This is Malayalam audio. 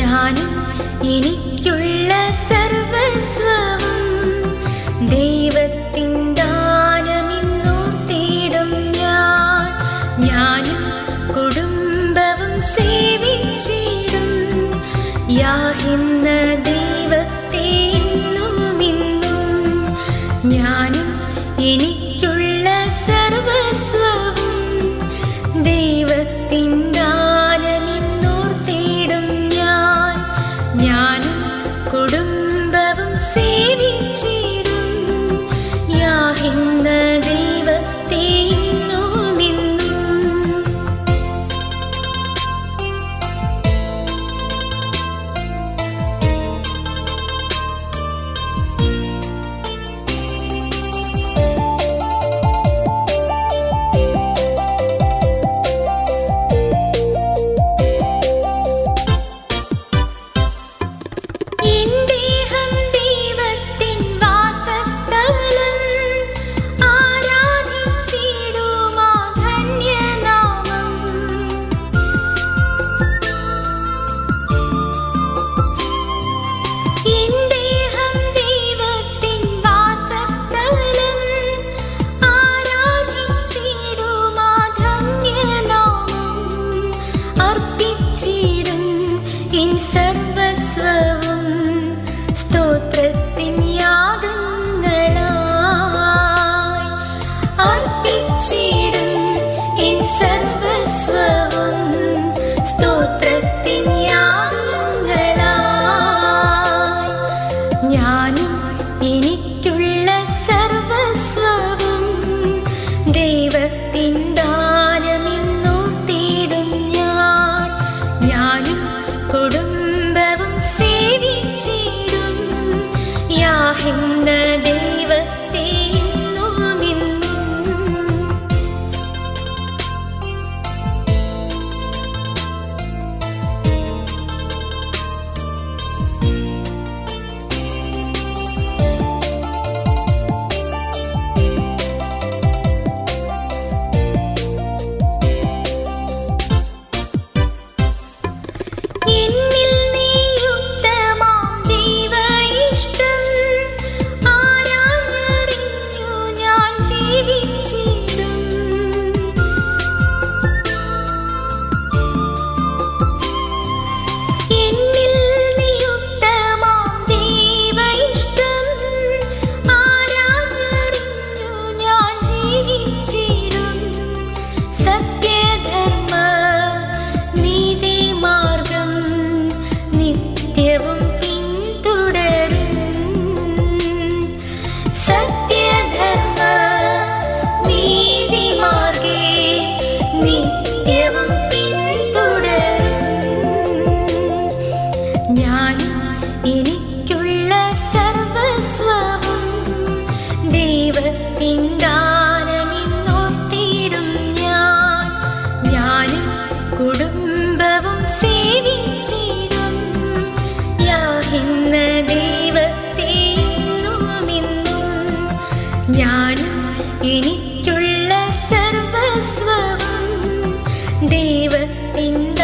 ഞാനും എനിക്കുള്ള സർവസ്വവും ദൈവത്തിൻ ദാനമെന്നോർത്തിടും ഞാനും കുടുംബവും സേവിച്ചിടും യാഹെന്ന ദൈവത്തെ എന്നുമിന്നും. ഞാനും എനിക്കുള്ള സർവസ്വവും ദൈവത്തിൻ ദാനമെന്നോർത്തിടും ഞാനും കുടുംബവും സേവിച്ചിടും യാഹെന്ന ദൈവത്തെ എന്നുമിന്നും. സർവസ്വവും സ്തോത്രത്തിൻ യാഗങ്ങളായി അർപ്പിച്ചിടും. എൻ സർവസ്വവും സ്തോത്രത്തിൻ യാഗങ്ങളായി ഞാനും എനിക്കുള്ള സർവസ്വവും ദൈവത്തിൻ ദാനമെന്നോർത്തിടും ഞാനും കുടുംബവും സേവിച്ചിടും യാഹെന്ന ദൈവത്തെ എന്നുമിന്നും. സത്യധർമ്മ നീതി മാർഗം നിത്യവും പിന്തുടരും. സത്യധർമ്മ നീതി മാർഗേ നിത്യവും പിന്തുടരും. ഞാനും എനിക്കുള്ള സർവസ്വവും ദൈവത്തിൻ ദാനമെന്നോർത്തിടും ഞാനും കുടുംബവും സേവിച്ചിടും യാഹെന്ന ദൈവത്തെ എന്നുമിന്നും. ഞാനും എനിക്കുള്ള സർവസ്വവും ദൈവത്തിൻ